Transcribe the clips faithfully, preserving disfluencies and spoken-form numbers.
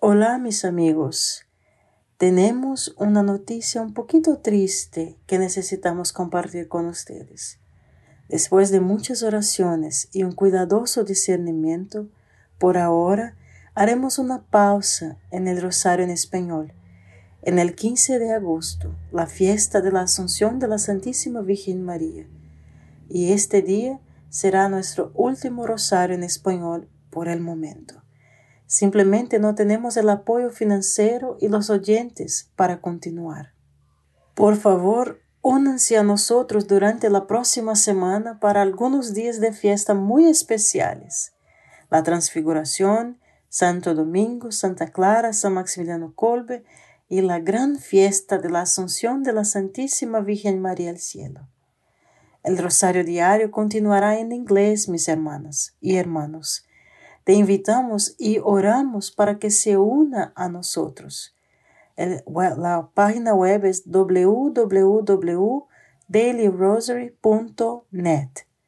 Hola mis amigos, tenemos una noticia un poquito triste que necesitamos compartir con ustedes. Después de muchas oraciones y un cuidadoso discernimiento, por ahora haremos una pausa en el Rosario en español. En el quince de agosto, la fiesta de la Asunción de la Santísima Virgen María. Y este día será nuestro último Rosario en español por el momento. Simplemente no tenemos el apoyo financiero y los oyentes para continuar. Por favor, únanse a nosotros durante la próxima semana para algunos días de fiesta muy especiales. La Transfiguración, Santo Domingo, Santa Clara, San Maximiliano Kolbe y la gran fiesta de la Asunción de la Santísima Virgen María al cielo. El Rosario Diario continuará en inglés, mis hermanas y hermanos. Te invitamos y oramos para que se una a nosotros. El, la página web es w w w punto daily rosary punto net.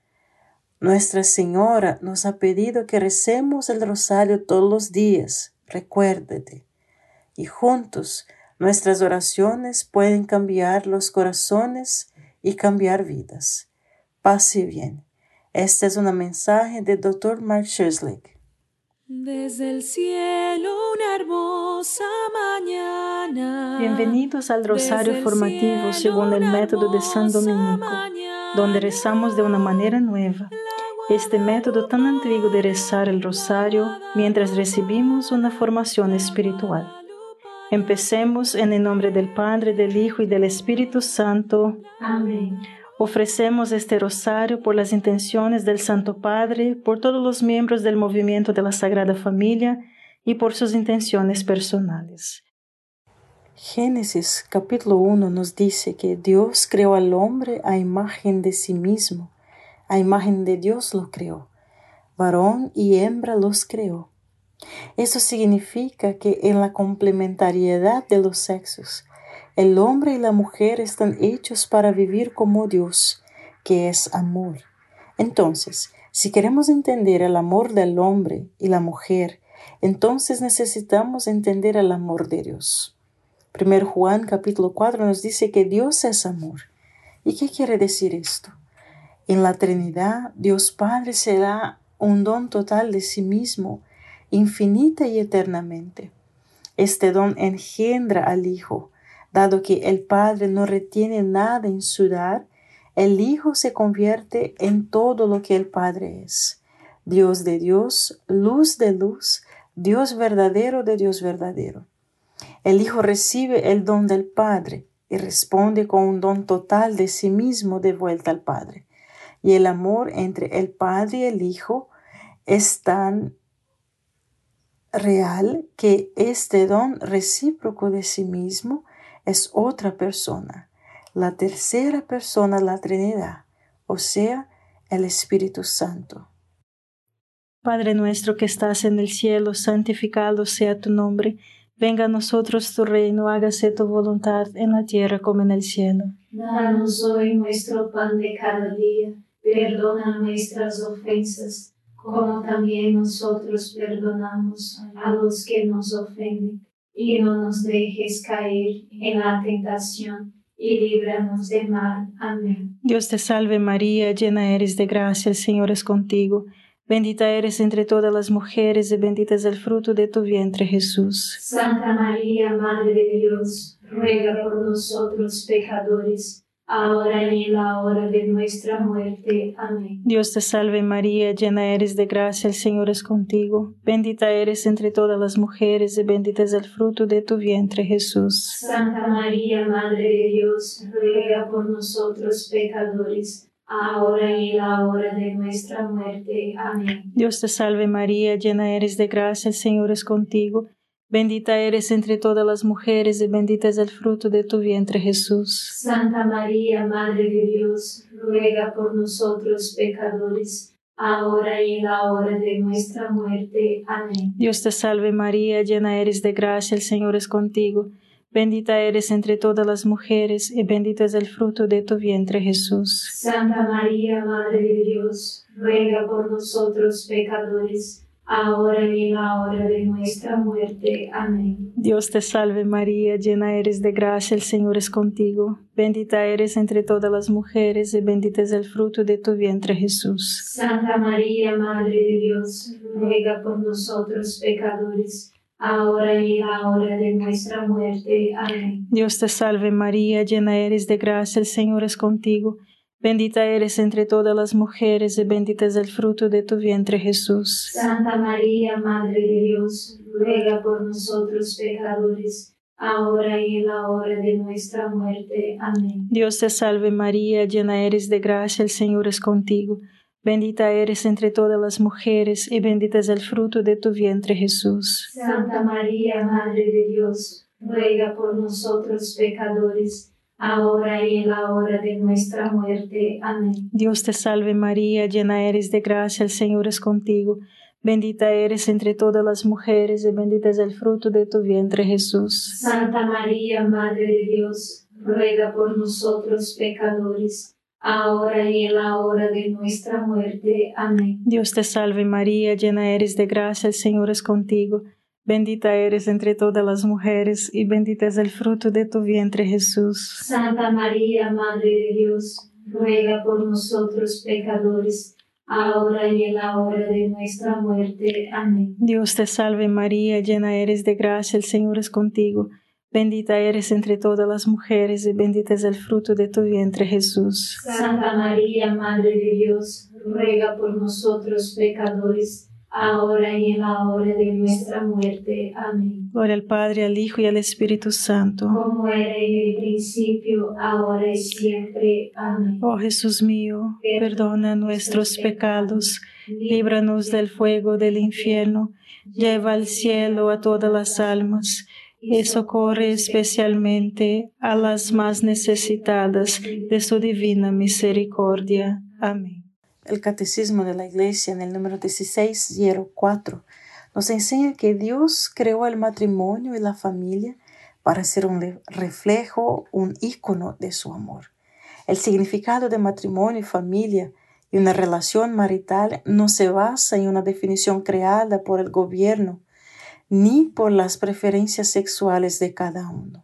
Nuestra Señora nos ha pedido que recemos el rosario todos los días, recuérdate. Y juntos nuestras oraciones pueden cambiar los corazones y cambiar vidas. Pase bien. Este es un mensaje del doctor Mark Schusslick. Desde el cielo una hermosa mañana. Bienvenidos al Rosario Formativo según el método de San Dominico, donde rezamos de una manera nueva. Este método tan antiguo de rezar el Rosario mientras recibimos una formación espiritual. Empecemos en el nombre del Padre, del Hijo y del Espíritu Santo. Amén. Ofrecemos este rosario por las intenciones del Santo Padre, por todos los miembros del movimiento de la Sagrada Familia y por sus intenciones personales. Génesis capítulo uno nos dice que Dios creó al hombre a imagen de sí mismo. A imagen de Dios lo creó. Varón y hembra los creó. Eso significa que en la complementariedad de los sexos, el hombre y la mujer están hechos para vivir como Dios, que es amor. Entonces, si queremos entender el amor del hombre y la mujer, entonces necesitamos entender el amor de Dios. Primero Juan capítulo cuatro nos dice que Dios es amor. ¿Y qué quiere decir esto? En la Trinidad, Dios Padre se da un don total de sí mismo, infinita y eternamente. Este don engendra al Hijo. Dado que el Padre no retiene nada en su dar, el Hijo se convierte en todo lo que el Padre es. Dios de Dios, luz de luz, Dios verdadero de Dios verdadero. El Hijo recibe el don del Padre y responde con un don total de sí mismo de vuelta al Padre. Y el amor entre el Padre y el Hijo es tan real que este don recíproco de sí mismo es otra persona, la tercera persona de la Trinidad, o sea, el Espíritu Santo. Padre nuestro que estás en el cielo, santificado sea tu nombre. Venga a nosotros tu reino, hágase tu voluntad en la tierra como en el cielo. Danos hoy nuestro pan de cada día, perdona nuestras ofensas, como también nosotros perdonamos a los que nos ofenden. Y no nos dejes caer en la tentación, y líbranos del mal. Amén. Dios te salve María, llena eres de gracia, el Señor es contigo. Bendita eres entre todas las mujeres y bendito es el fruto de tu vientre, Jesús. Santa María, Madre de Dios, ruega por nosotros pecadores, ahora y en la hora de nuestra muerte. Amén. Dios te salve María, llena eres de gracia, el Señor es contigo. Bendita eres entre todas las mujeres y bendito es el fruto de tu vientre, Jesús. Santa María, Madre de Dios, ruega por nosotros pecadores, ahora y en la hora de nuestra muerte. Amén. Dios te salve María, llena eres de gracia, el Señor es contigo. Bendita eres entre todas las mujeres y bendito es el fruto de tu vientre, Jesús. Santa María, Madre de Dios, ruega por nosotros pecadores, ahora y en la hora de nuestra muerte. Amén. Dios te salve María, llena eres de gracia, el Señor es contigo. Bendita eres entre todas las mujeres y bendito es el fruto de tu vientre, Jesús. Santa María, Madre de Dios, ruega por nosotros pecadores, ahora y en la hora de nuestra muerte. Amén. Dios te salve María, llena eres de gracia, el Señor es contigo. Bendita eres entre todas las mujeres y bendito es el fruto de tu vientre Jesús. Santa María, Madre de Dios, ruega por nosotros pecadores, ahora y en la hora de nuestra muerte. Amén. Dios te salve María, llena eres de gracia, el Señor es contigo. Bendita eres entre todas las mujeres y bendito es el fruto de tu vientre Jesús. Santa María, Madre de Dios, ruega por nosotros pecadores, ahora y en la hora de nuestra muerte. Amén. Dios te salve María, llena eres de gracia, el Señor es contigo. Bendita eres entre todas las mujeres y bendito es el fruto de tu vientre Jesús. Santa María, Madre de Dios, ruega por nosotros pecadores, ahora y en la hora de nuestra muerte. Amén. Dios te salve María, llena eres de gracia, el Señor es contigo. Bendita eres entre todas las mujeres y bendito es el fruto de tu vientre Jesús. Santa María, Madre de Dios, ruega por nosotros pecadores, ahora y en la hora de nuestra muerte. Amén. Dios te salve María, llena eres de gracia, el Señor es contigo. Bendita eres entre todas las mujeres y bendito es el fruto de tu vientre Jesús. Santa María, Madre de Dios, ruega por nosotros pecadores, ahora y en la hora de nuestra muerte. Amén. Dios te salve María, llena eres de gracia, el Señor es contigo. Bendita eres entre todas las mujeres y bendito es el fruto de tu vientre Jesús. Santa María, Madre de Dios, ruega por nosotros pecadores, ahora y en la hora de nuestra muerte. Amén. Gloria al Padre, al Hijo y al Espíritu Santo. Como era en el principio, ahora y siempre. Amén. Oh Jesús mío, perdona nuestros pecados, líbranos del fuego del infierno, lleva al cielo a todas las almas, y socorre especialmente a las más necesitadas de su divina misericordia. Amén. El Catecismo de la Iglesia, en el número dieciséis cero cuatro, nos enseña que Dios creó el matrimonio y la familia para ser un reflejo, un ícono de su amor. El significado de matrimonio y familia y una relación marital no se basa en una definición creada por el gobierno ni por las preferencias sexuales de cada uno.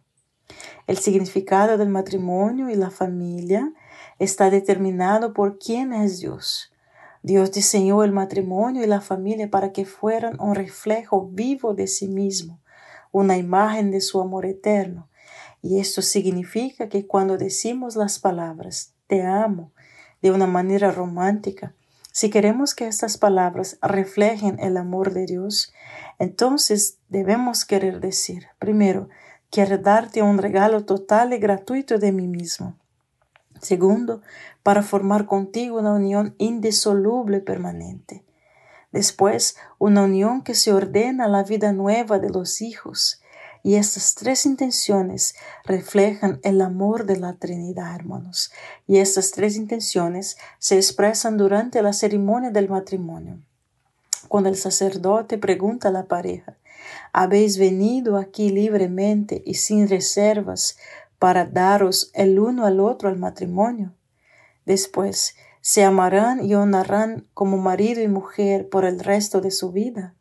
El significado del matrimonio y la familia está determinado por quién es Dios. Dios diseñó el matrimonio y la familia para que fueran un reflejo vivo de sí mismo, una imagen de su amor eterno. Y esto significa que cuando decimos las palabras te amo de una manera romántica, si queremos que estas palabras reflejen el amor de Dios, entonces debemos querer decir, primero, quiero darte un regalo total y gratuito de mí mismo. Segundo, para formar contigo una unión indisoluble permanente. Después, una unión que se ordena a la vida nueva de los hijos. Y estas tres intenciones reflejan el amor de la Trinidad, hermanos. Y estas tres intenciones se expresan durante la ceremonia del matrimonio. Cuando el sacerdote pregunta a la pareja, ¿habéis venido aquí libremente y sin reservas para daros el uno al otro al matrimonio? Después, ¿se amarán y honrarán como marido y mujer por el resto de su vida?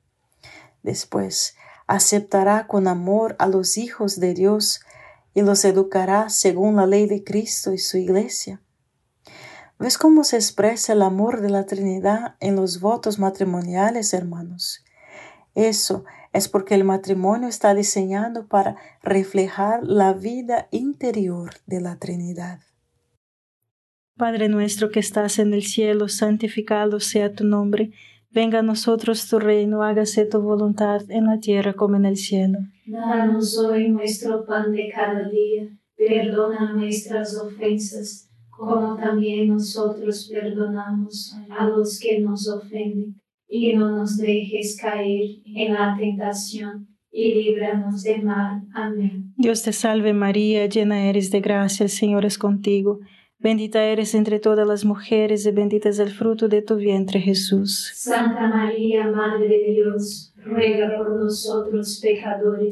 Después, aceptará con amor a los hijos de Dios y los educará según la ley de Cristo y su iglesia. ¿Ves cómo se expresa el amor de la Trinidad en los votos matrimoniales, hermanos? Eso es porque el matrimonio está diseñado para reflejar la vida interior de la Trinidad. Padre nuestro que estás en el cielo, santificado sea tu nombre. Venga a nosotros tu reino, hágase tu voluntad en la tierra como en el cielo. Danos hoy nuestro pan de cada día, perdona nuestras ofensas, como también nosotros perdonamos a los que nos ofenden. Y no nos dejes caer en la tentación, y líbranos del mal. Amén. Dios te salve María, llena eres de gracia, el Señor es contigo. Bendita eres entre todas las mujeres y bendito es el fruto de tu vientre Jesús. Santa María, Madre de Dios, ruega por nosotros pecadores,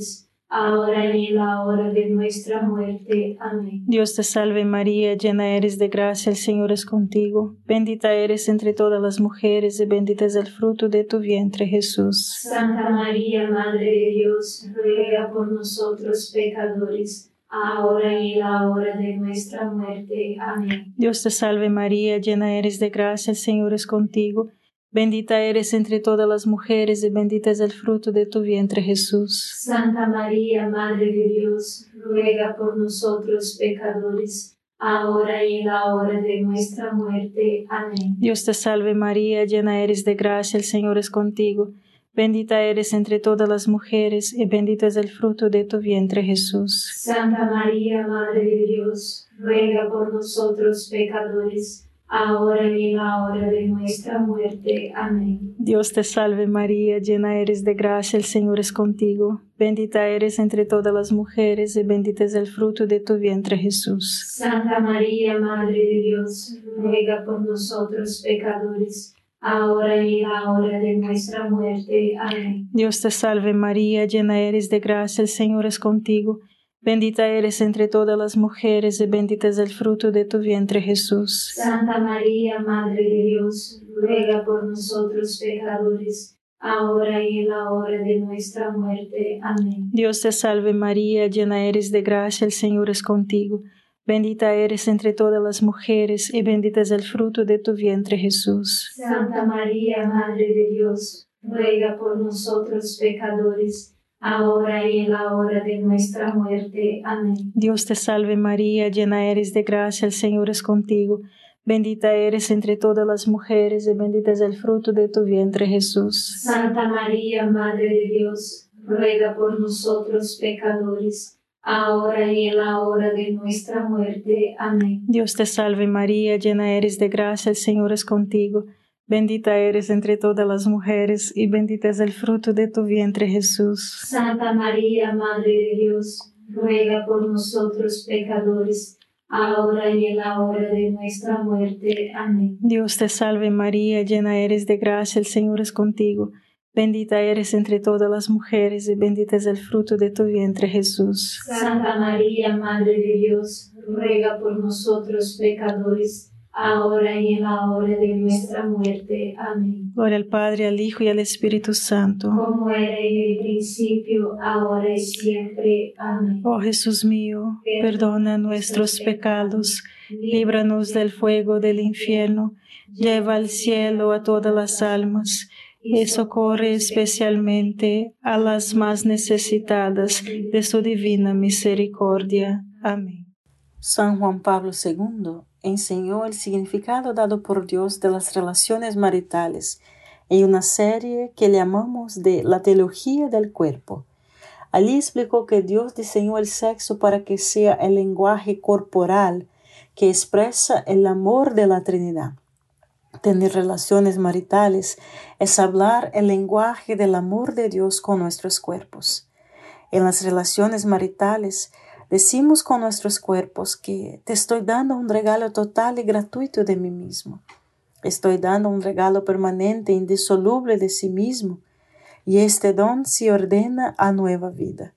ahora y en la hora de nuestra muerte. Amén. Dios te salve María, llena eres de gracia, el Señor es contigo. Bendita eres entre todas las mujeres y bendito es el fruto de tu vientre, Jesús. Santa María, Madre de Dios, ruega por nosotros pecadores, ahora y en la hora de nuestra muerte. Amén. Dios te salve María, llena eres de gracia, el Señor es contigo. Bendita eres entre todas las mujeres y bendito es el fruto de tu vientre, Jesús. Santa María, Madre de Dios, ruega por nosotros pecadores, ahora y en la hora de nuestra muerte. Amén. Dios te salve María, llena eres de gracia, el Señor es contigo. Bendita eres entre todas las mujeres y bendito es el fruto de tu vientre, Jesús. Santa María, Madre de Dios, ruega por nosotros pecadores, ahora y en la hora de nuestra muerte. Amén. Dios te salve María, llena eres de gracia, el Señor es contigo. Bendita eres entre todas las mujeres y bendito es el fruto de tu vientre, Jesús. Santa María, Madre de Dios, ruega por nosotros pecadores, ahora y en la hora de nuestra muerte. Amén. Dios te salve María, llena eres de gracia, el Señor es contigo. Bendita eres entre todas las mujeres y bendito es el fruto de tu vientre, Jesús. Santa María, Madre de Dios, ruega por nosotros pecadores, ahora y en la hora de nuestra muerte. Amén. Dios te salve María, llena eres de gracia, el Señor es contigo. Bendita eres entre todas las mujeres y bendito es el fruto de tu vientre, Jesús. Santa María, Madre de Dios, ruega por nosotros pecadores, ahora y en la hora de nuestra muerte. Amén. Dios te salve María, llena eres de gracia, el Señor es contigo. Bendita eres entre todas las mujeres y bendito es el fruto de tu vientre, Jesús. Santa María, Madre de Dios, ruega por nosotros pecadores, ahora y en la hora de nuestra muerte. Amén. Dios te salve María, llena eres de gracia, el Señor es contigo. Bendita eres entre todas las mujeres y bendito es el fruto de tu vientre, Jesús. Santa María, Madre de Dios, ruega por nosotros pecadores, ahora y en la hora de nuestra muerte. Amén. Dios te salve María, llena eres de gracia, el Señor es contigo. Bendita eres entre todas las mujeres y bendito es el fruto de tu vientre, Jesús. Santa María, Madre de Dios, ruega por nosotros pecadores, ahora y en la hora de nuestra muerte. Amén. Gloria al Padre, al Hijo y al Espíritu Santo. Como era en el principio, ahora y siempre. Amén. Oh Jesús mío, perdona nuestros pecados, líbranos del fuego del infierno, lleva al cielo a todas las almas, y socorre especialmente a las más necesitadas de su divina misericordia. Amén. San Juan Pablo segundo enseñó el significado dado por Dios de las relaciones maritales en una serie que llamamos de la teología del cuerpo. Allí explicó que Dios diseñó el sexo para que sea el lenguaje corporal que expresa el amor de la Trinidad. Tener relaciones maritales es hablar el lenguaje del amor de Dios con nuestros cuerpos. En las relaciones maritales, decimos con nuestros cuerpos que te estoy dando un regalo total y gratuito de mí mismo. Estoy dando un regalo permanente e indisoluble de sí mismo, y este don se ordena a nueva vida.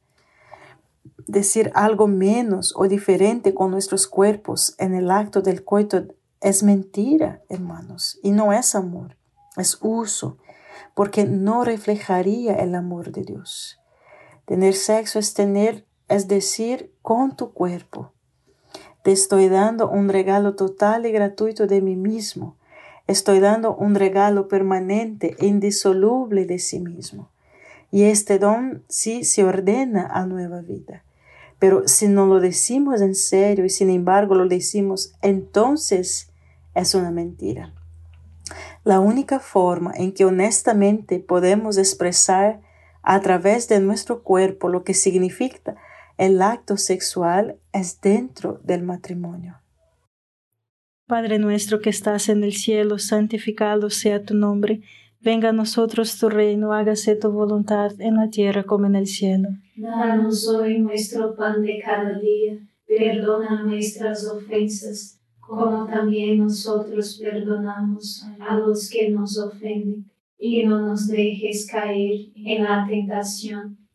Decir algo menos o diferente con nuestros cuerpos en el acto del coito es mentira, hermanos, y no es amor, es uso, porque no reflejaría el amor de Dios. Tener sexo es tener es decir, con tu cuerpo. Te estoy dando un regalo total y gratuito de mí mismo. Estoy dando un regalo permanente e indisoluble de sí mismo. Y este don sí se ordena a nueva vida. Pero si no lo decimos en serio y sin embargo lo decimos, entonces es una mentira. La única forma en que honestamente podemos expresar a través de nuestro cuerpo lo que significa el acto sexual es dentro del matrimonio. Padre nuestro que estás en el cielo, santificado sea tu nombre. Venga a nosotros tu reino, hágase tu voluntad en la tierra como en el cielo. Danos hoy nuestro pan de cada día. Perdona nuestras ofensas, como también nosotros perdonamos a los que nos ofenden. Y no nos dejes caer en la tentación,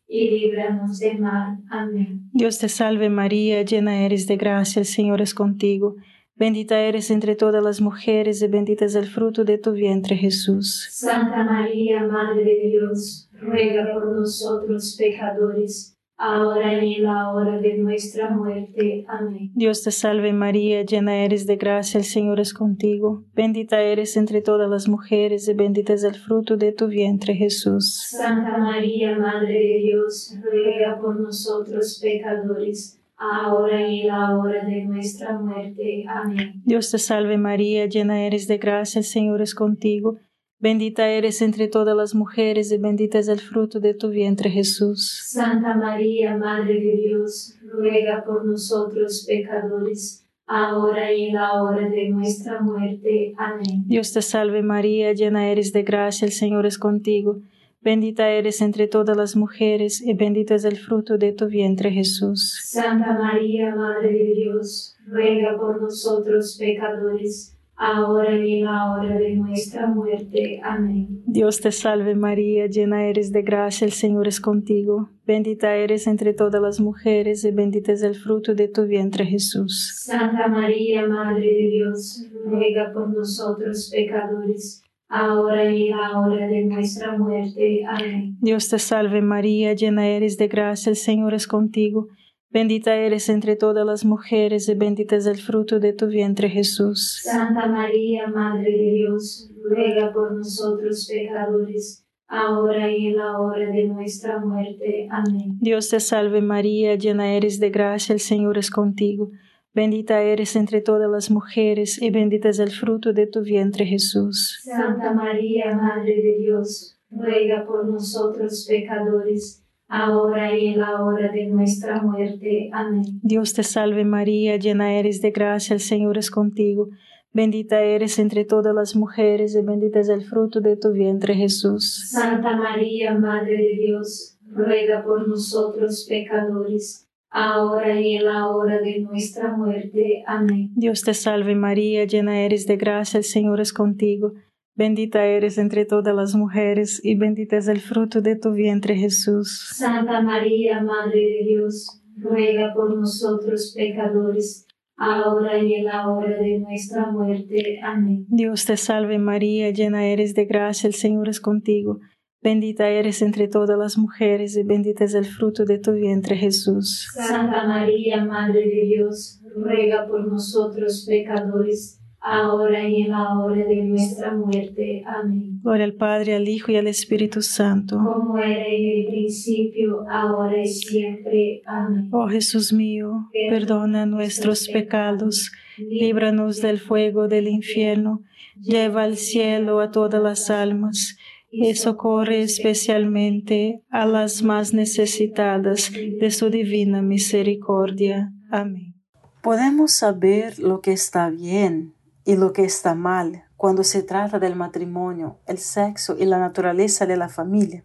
y líbranos del mal. Amén. Dios te salve María, llena eres de gracia, el Señor es contigo. Bendita eres entre todas las mujeres y bendito es el fruto de tu vientre, Jesús. Santa María, Madre de Dios, ruega por nosotros pecadores, ahora y en la hora de nuestra muerte. Amén. Dios te salve María, llena eres de gracia, el Señor es contigo. Bendita eres entre todas las mujeres y bendito es el fruto de tu vientre, Jesús. Santa María, Madre de Dios, ruega por nosotros pecadores, ahora y en la hora de nuestra muerte. Amén. Dios te salve María, llena eres de gracia, el Señor es contigo. Bendita eres entre todas las mujeres y bendito es el fruto de tu vientre, Jesús. Santa María, Madre de Dios, ruega por nosotros pecadores, ahora y en la hora de nuestra muerte. Amén. Dios te salve María, llena eres de gracia, el Señor es contigo. Bendita eres entre todas las mujeres y bendito es el fruto de tu vientre, Jesús. Santa María, Madre de Dios, ruega por nosotros pecadores, ahora y en la hora de nuestra muerte. Amén. Dios te salve María, llena eres de gracia, el Señor es contigo. Bendita eres entre todas las mujeres y bendito es el fruto de tu vientre, Jesús. Santa María, Madre de Dios, ruega por nosotros pecadores, ahora y en la hora de nuestra muerte. Amén. Dios te salve María, llena eres de gracia, el Señor es contigo. Bendita eres entre todas las mujeres y bendito es el fruto de tu vientre, Jesús. Santa María, Madre de Dios, ruega por nosotros pecadores, ahora y en la hora de nuestra muerte. Amén. Dios te salve María, llena eres de gracia, el Señor es contigo. Bendita eres entre todas las mujeres y bendito es el fruto de tu vientre, Jesús. Santa María, Madre de Dios, ruega por nosotros pecadores, ahora y en la hora de nuestra muerte. Amén. Dios te salve María, llena eres de gracia, el Señor es contigo. Bendita eres entre todas las mujeres y bendito es el fruto de tu vientre, Jesús. Santa María, Madre de Dios, ruega por nosotros pecadores, ahora y en la hora de nuestra muerte. Amén. Dios te salve María, llena eres de gracia, el Señor es contigo. Bendita eres entre todas las mujeres y bendito es el fruto de tu vientre, Jesús. Santa María, Madre de Dios, ruega por nosotros pecadores, ahora y en la hora de nuestra muerte. Amén. Dios te salve María, llena eres de gracia, el Señor es contigo. Bendita eres entre todas las mujeres y bendito es el fruto de tu vientre, Jesús. Santa María, Madre de Dios, ruega por nosotros pecadores, ahora y en la hora de nuestra muerte. Amén. Gloria al Padre, al Hijo y al Espíritu Santo. Como era en el principio, ahora y siempre. Amén. Oh Jesús mío, perdona nuestros pecados, líbranos del fuego del infierno, lleva al cielo a todas las almas, y socorre especialmente a las más necesitadas de su divina misericordia. Amén. Podemos saber lo que está bien y lo que está mal cuando se trata del matrimonio, el sexo y la naturaleza de la familia.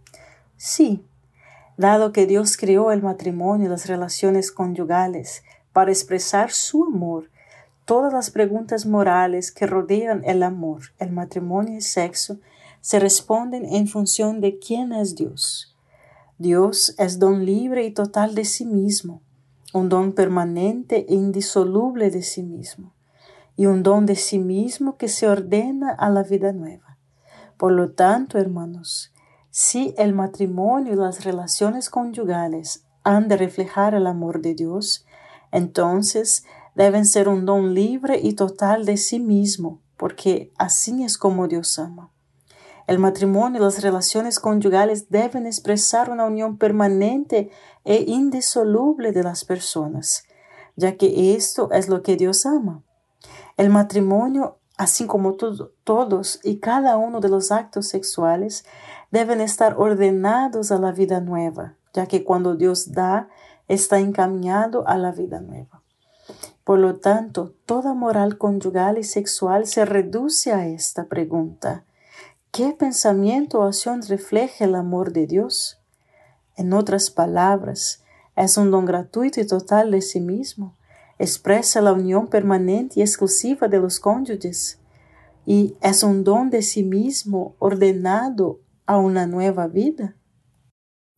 Sí, dado que Dios creó el matrimonio y las relaciones conyugales para expresar su amor, todas las preguntas morales que rodean el amor, el matrimonio y el sexo se responden en función de quién es Dios. Dios es don libre y total de sí mismo, un don permanente e indisoluble de sí mismo, y un don de sí mismo que se ordena a la vida nueva. Por lo tanto, hermanos, si el matrimonio y las relaciones conyugales han de reflejar el amor de Dios, entonces deben ser un don libre y total de sí mismo, porque así es como Dios ama. El matrimonio y las relaciones conyugales deben expresar una unión permanente e indisoluble de las personas, ya que esto es lo que Dios ama. El matrimonio, así como to- todos y cada uno de los actos sexuales, deben estar ordenados a la vida nueva, ya que cuando Dios da, está encaminado a la vida nueva. Por lo tanto, toda moral conyugal y sexual se reduce a esta pregunta: ¿qué pensamiento o acción refleja el amor de Dios? En otras palabras, es un don gratuito y total de sí mismo. Expresa la unión permanente y exclusiva de los cónyuges. Y es un don de sí mismo ordenado a una nueva vida.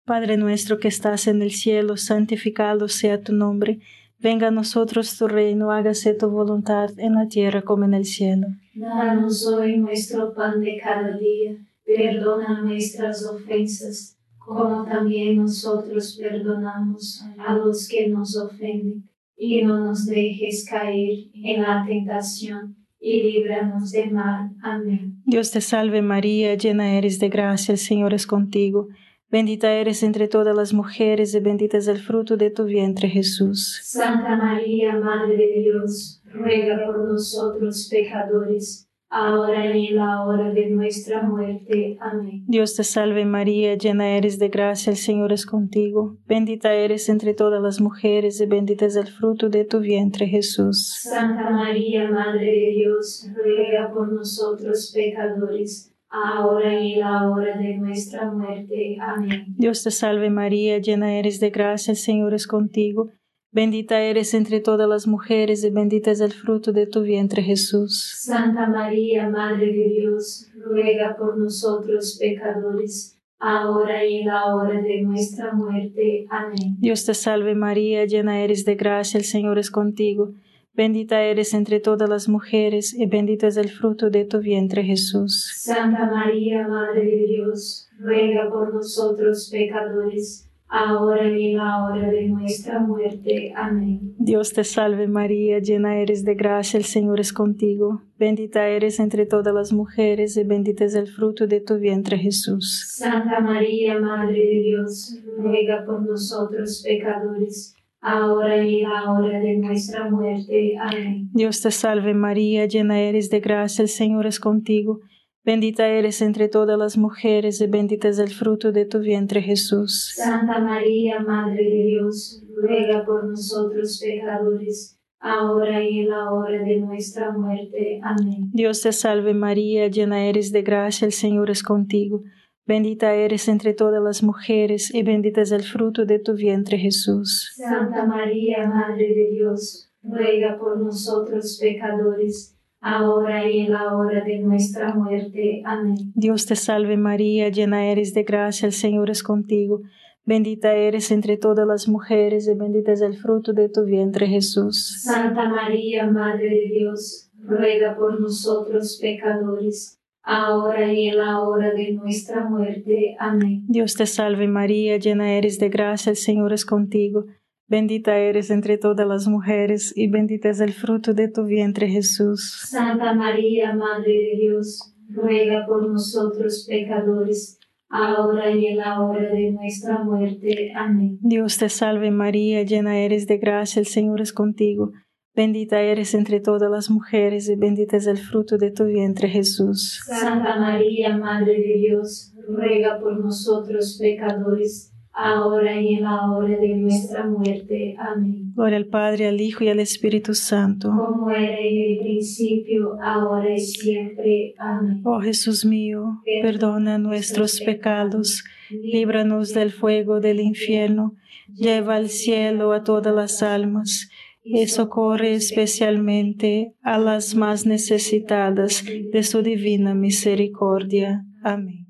Padre nuestro que estás en el cielo, santificado sea tu nombre. Venga a nosotros tu reino, hágase tu voluntad en la tierra como en el cielo. Danos hoy nuestro pan de cada día, perdona nuestras ofensas, como también nosotros perdonamos a los que nos ofenden. Y no nos dejes caer en la tentación, y líbranos del mal. Amén. Dios te salve María, llena eres de gracia, el Señor es contigo. Bendita eres entre todas las mujeres y bendito es el fruto de tu vientre, Jesús. Santa María, Madre de Dios, ruega por nosotros pecadores, ahora y en la hora de nuestra muerte. Amén. Dios te salve María, llena eres de gracia, el Señor es contigo. Bendita eres entre todas las mujeres y bendito es el fruto de tu vientre, Jesús. Santa María, Madre de Dios, ruega por nosotros pecadores, ahora y en la hora de nuestra muerte. Amén. Dios te salve María, llena eres de gracia, el Señor es contigo. Bendita eres entre todas las mujeres y bendito es el fruto de tu vientre, Jesús. Santa María, Madre de Dios, ruega por nosotros pecadores, ahora y en la hora de nuestra muerte. Amén. Dios te salve María, llena eres de gracia, el Señor es contigo. Bendita eres entre todas las mujeres y bendito es el fruto de tu vientre, Jesús. Santa María, Madre de Dios, ruega por nosotros pecadores, ahora y en la hora de nuestra muerte. Amén. Dios te salve María, llena eres de gracia, el Señor es contigo. Bendita eres entre todas las mujeres y bendito es el fruto de tu vientre, Jesús. Santa María, Madre de Dios, ruega por nosotros pecadores, ahora y en la hora de nuestra muerte. Amén. Dios te salve María, llena eres de gracia, el Señor es contigo. Bendita eres entre todas las mujeres y bendito es el fruto de tu vientre, Jesús. Santa María, Madre de Dios, ruega por nosotros pecadores, ahora y en la hora de nuestra muerte. Amén. Dios te salve María, llena eres de gracia, el Señor es contigo. Bendita eres entre todas las mujeres y bendito es el fruto de tu vientre, Jesús. Santa María, Madre de Dios, ruega por nosotros pecadores, ahora y en la hora de nuestra muerte. Amén. Dios te salve María, llena eres de gracia, el Señor es contigo. Bendita eres entre todas las mujeres y bendito es el fruto de tu vientre, Jesús. Santa María, Madre de Dios, ruega por nosotros pecadores, ahora y en la hora de nuestra muerte. Amén. Dios te salve María, llena eres de gracia, el Señor es contigo. Bendita eres entre todas las mujeres y bendito es el fruto de tu vientre, Jesús. Santa María, Madre de Dios, ruega por nosotros pecadores, ahora y en la hora de nuestra muerte. Amén. Dios te salve María, llena eres de gracia, el Señor es contigo. Bendita eres entre todas las mujeres y bendito es el fruto de tu vientre, Jesús. Santa María, Madre de Dios, ruega por nosotros pecadores, ahora y en la hora de nuestra muerte. Amén. Gloria al Padre, al Hijo y al Espíritu Santo. Como era en el principio, ahora y siempre. Amén. Oh Jesús mío, perdona nuestros pecados, líbranos del fuego del infierno, lleva al cielo a todas las almas, y socorre especialmente a las más necesitadas de su divina misericordia. Amén.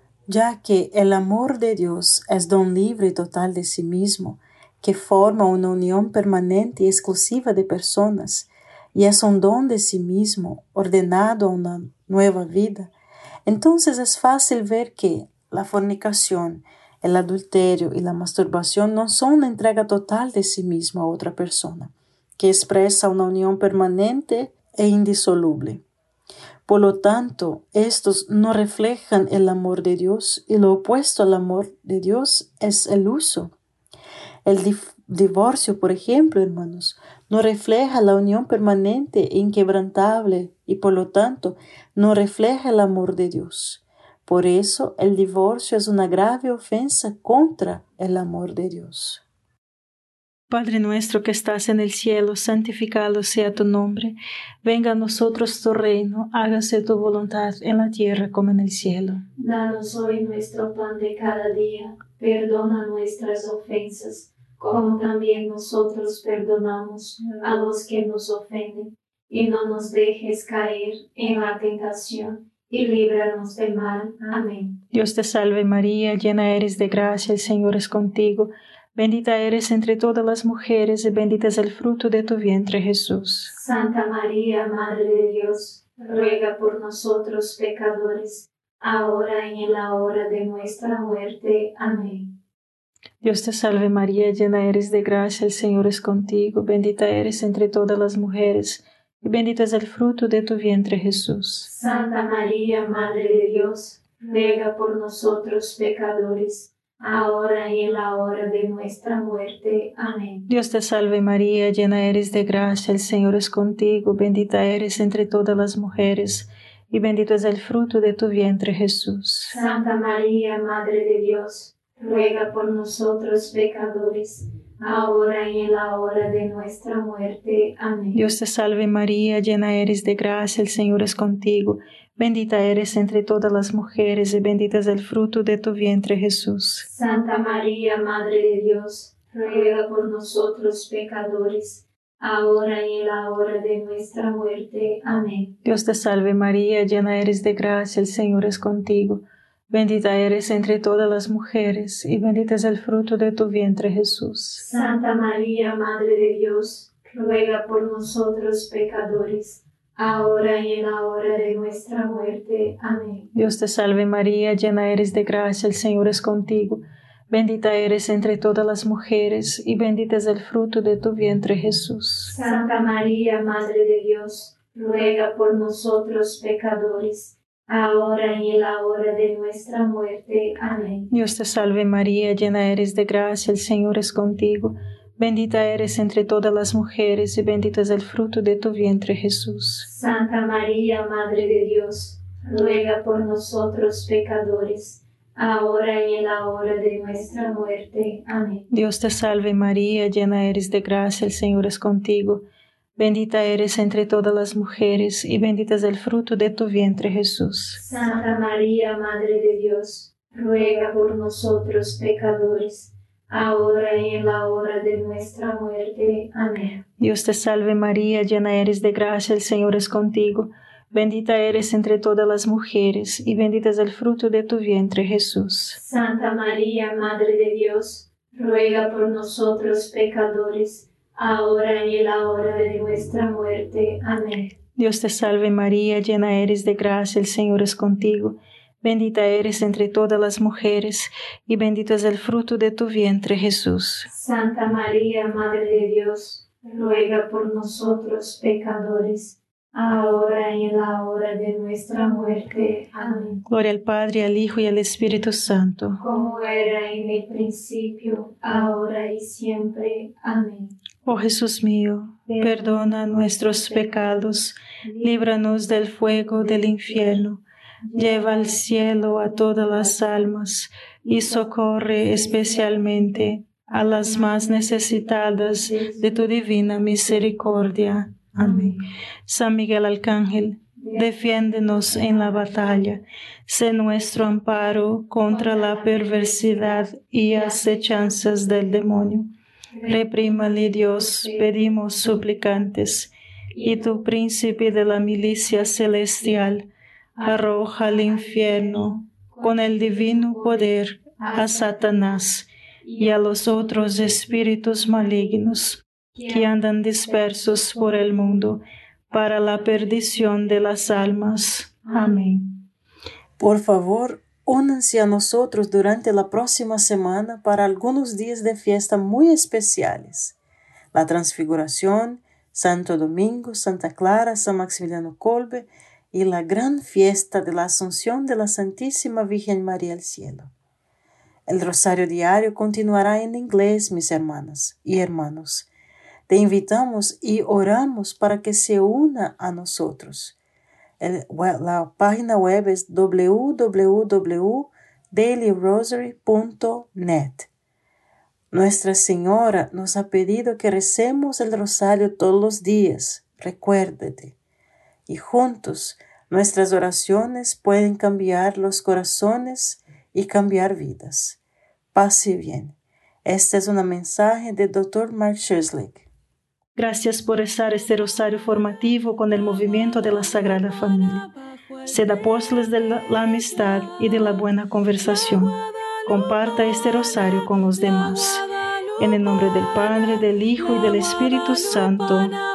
Ya que el amor de Dios es don libre y total de sí mismo, que forma una unión permanente y exclusiva de personas, y es un don de sí mismo, ordenado a una nueva vida, entonces es fácil ver que la fornicación, el adulterio y la masturbación no son una entrega total de sí mismo a otra persona, que expresa una unión permanente e indisoluble. Por lo tanto, estos no reflejan el amor de Dios y lo opuesto al amor de Dios es el uso. El divorcio, por ejemplo, hermanos, no refleja la unión permanente e inquebrantable y por lo tanto no refleja el amor de Dios. Por eso el divorcio es una grave ofensa contra el amor de Dios. Padre nuestro que estás en el cielo, santificado sea tu nombre. Venga a nosotros tu reino, hágase tu voluntad en la tierra como en el cielo. Danos hoy nuestro pan de cada día, perdona nuestras ofensas, como también nosotros perdonamos a los que nos ofenden. Y no nos dejes caer en la tentación, y líbranos del mal. Amén. Dios te salve María, llena eres de gracia, el Señor es contigo. Bendita eres entre todas las mujeres y bendito es el fruto de tu vientre, Jesús. Santa María, Madre de Dios, ruega por nosotros pecadores, ahora y en la hora de nuestra muerte. Amén. Dios te salve María, llena eres de gracia, el Señor es contigo. Bendita eres entre todas las mujeres y bendito es el fruto de tu vientre, Jesús. Santa María, Madre de Dios, ruega por nosotros pecadores, ahora y en la hora de nuestra muerte. Amén. Dios te salve María, llena eres de gracia, el Señor es contigo. Bendita eres entre todas las mujeres y bendito es el fruto de tu vientre, Jesús. Santa María, Madre de Dios, ruega por nosotros pecadores, ahora y en la hora de nuestra muerte. Amén. Dios te salve María, llena eres de gracia, el Señor es contigo. Bendita eres entre todas las mujeres y bendito es el fruto de tu vientre, Jesús. Santa María, Madre de Dios, ruega por nosotros pecadores, ahora y en la hora de nuestra muerte. Amén. Dios te salve María, llena eres de gracia, el Señor es contigo. Bendita eres entre todas las mujeres y bendito es el fruto de tu vientre, Jesús. Santa María, Madre de Dios, ruega por nosotros pecadores, ahora y en la hora de nuestra muerte. Amén. Dios te salve María, llena eres de gracia, el Señor es contigo. Bendita eres entre todas las mujeres y bendito es el fruto de tu vientre, Jesús. Santa María, Madre de Dios, ruega por nosotros pecadores, ahora y en la hora de nuestra muerte. Amén. Dios te salve María, llena eres de gracia, el Señor es contigo. Bendita eres entre todas las mujeres y bendito es el fruto de tu vientre, Jesús. Santa María, Madre de Dios, ruega por nosotros pecadores, ahora y en la hora de nuestra muerte. Amén. Dios te salve María, llena eres de gracia, el Señor es contigo. Bendita eres entre todas las mujeres y bendito es el fruto de tu vientre, Jesús. Santa María, Madre de Dios, ruega por nosotros pecadores, ahora y en la hora de nuestra muerte. Amén. Dios te salve María, llena eres de gracia, el Señor es contigo. Bendita eres entre todas las mujeres y bendito es el fruto de tu vientre, Jesús. Santa María, Madre de Dios, ruega por nosotros pecadores, ahora y en la hora de nuestra muerte. Amén. Dios te salve María, llena eres de gracia, el Señor es contigo. Bendita eres entre todas las mujeres y bendito es el fruto de tu vientre, Jesús. Santa María, Madre de Dios, ruega por nosotros pecadores, ahora y en la hora de nuestra muerte. Amén. Gloria al Padre, al Hijo y al Espíritu Santo. Como era en el principio, ahora y siempre. Amén. Oh Jesús mío, perdona nuestros pecados, líbranos del fuego del infierno, lleva al cielo a todas las almas y socorre especialmente a las más necesitadas de tu divina misericordia. Amén. San Miguel Arcángel, defiéndenos en la batalla, sé nuestro amparo contra la perversidad y acechanzas del demonio. Reprímale Dios, pedimos suplicantes, y tu príncipe de la milicia celestial, arroja al infierno con el divino poder a Satanás y a los otros espíritus malignos que andan dispersos por el mundo para la perdición de las almas. Amén. Por favor, únanse a nosotros durante la próxima semana para algunos días de fiesta muy especiales. La Transfiguración, Santo Domingo, Santa Clara, San Maximiliano Kolbe y la gran fiesta de la Asunción de la Santísima Virgen María al Cielo. El Rosario Diario continuará en inglés, mis hermanas y hermanos. Te invitamos y oramos para que se una a nosotros. El, la página web es w w w punto daily rosary punto net. Nuestra Señora nos ha pedido que recemos el rosario todos los días, recuérdate. Y juntos nuestras oraciones pueden cambiar los corazones y cambiar vidas. Pase bien. Este es un mensaje del doctor Mark Scherzlik. Gracias por rezar este rosario formativo con el movimiento de la Sagrada Familia. Sed apóstoles de la, la amistad y de la buena conversación. Comparta este rosario con los demás. En el nombre del Padre, del Hijo y del Espíritu Santo.